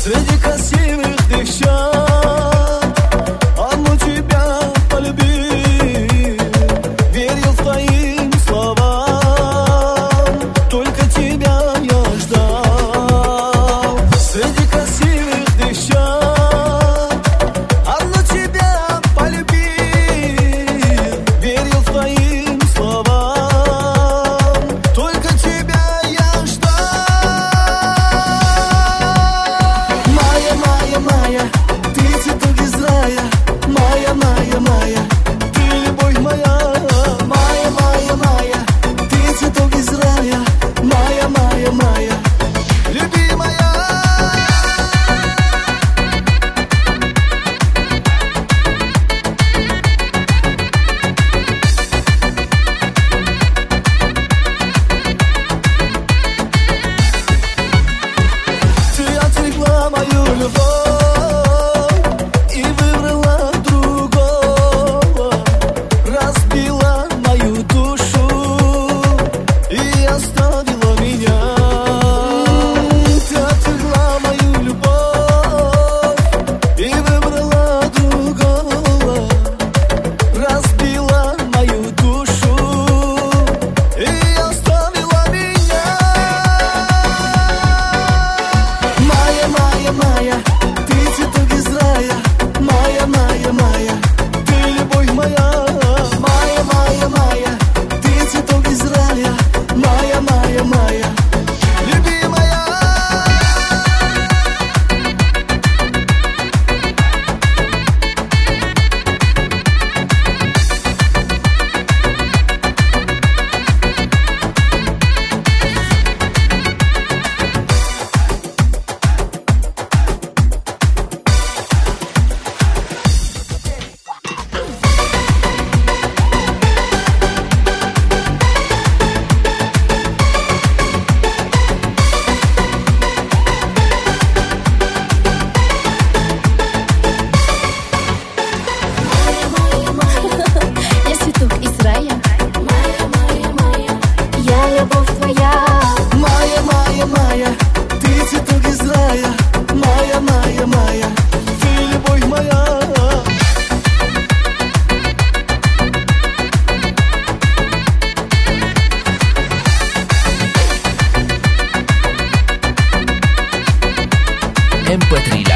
Среди красивых девчат одну тебя полюбил, верил в твоим словам, только тебя я ждал. Среди красивых девчат одну тебя полюбил, верил в твоим словам, только тебя я ждал. Моя, моя, ты цветок из рая, моя, ты любовь моя. Моя, ты цветок из рая, моя, любимая. Ты отвлекла мою любовь и выбрала другого, разбила мою душу и оставила меня. Ты отвлекла мою любовь и выбрала другого, разбила мою душу и оставила меня. Моя, ты цветок из рая, моя, ты любовь моя. Моя, ты цветок из рая, моя, любимая. Я цветок из рая, я любовь твоя. Моя, ты цветок из рая, моя, ты любовь моя. MP3